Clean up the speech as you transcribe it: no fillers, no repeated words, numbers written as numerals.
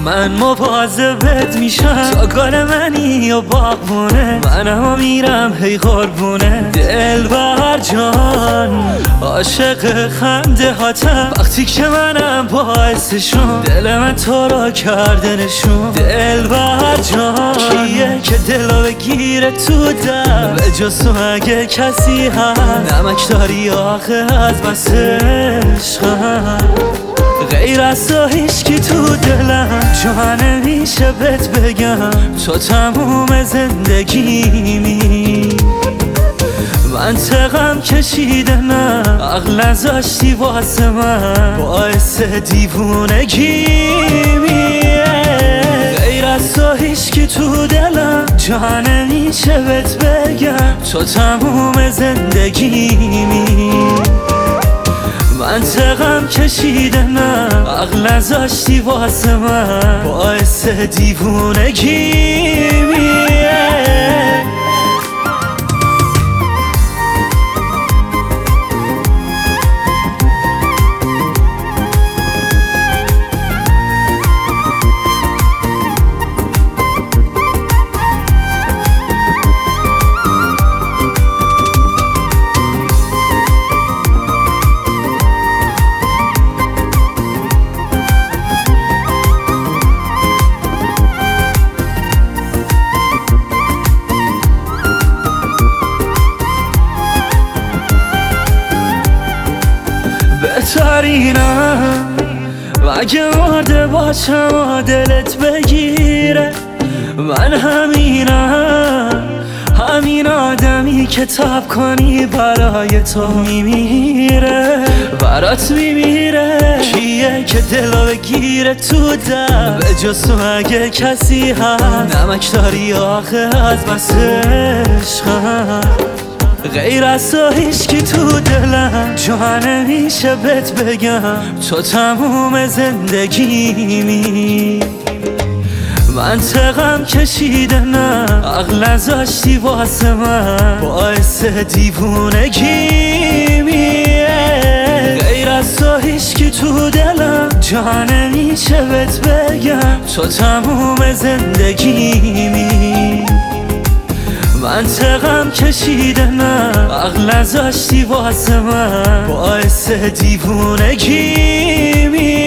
من مواظبت میشم تا گل منی یا باغبونه، منم میرم هی قربونه دلبر جان، عاشق خنده هاتم وقتی که منم باعثشون، دل من تو را کرده نشون. دلبر جان کیه که دلو بگیره تو دم، به جز تو اگه کسی هست نمک داری آخه از بس عشقم، غیر از تو هیچکی تو دلم جا نمیشه بهت بگم، تو تموم زندگیمی. منطقم کشیدنم عقل نذاشتی واسه من، باعث دیوونگیمی. غیر از تو هیچکی تو دلم جا نمیشه بهت بگم، تو تموم زندگیمی. منطقم کشیدنم عقل نذاشتی واسه من، باعث دیوونگیمی. بهترینم اگه مرده باشم و دلت بگیره، من همین آدمی که تاب کنی برای تو میمیره، برات میمیره. کیه که دلو بگیره تو دم، به جز تو اگه کسی هست نمک داری آخه از بس عشقم، غیر از تو هیچکی تو دلم جا نمیشه بهت بگم، تو تموم زندگیمی. منطقم کشیدنم عقل نذاشتی واسه من، باعث دیوونگیمی. غیر از تو هیچکی تو دلم جا نمیشه بهت بگم، تو تموم زندگیمی. منطقم کشیدنم عقل نذاشتی واسه من، باعث دیوونگیمی.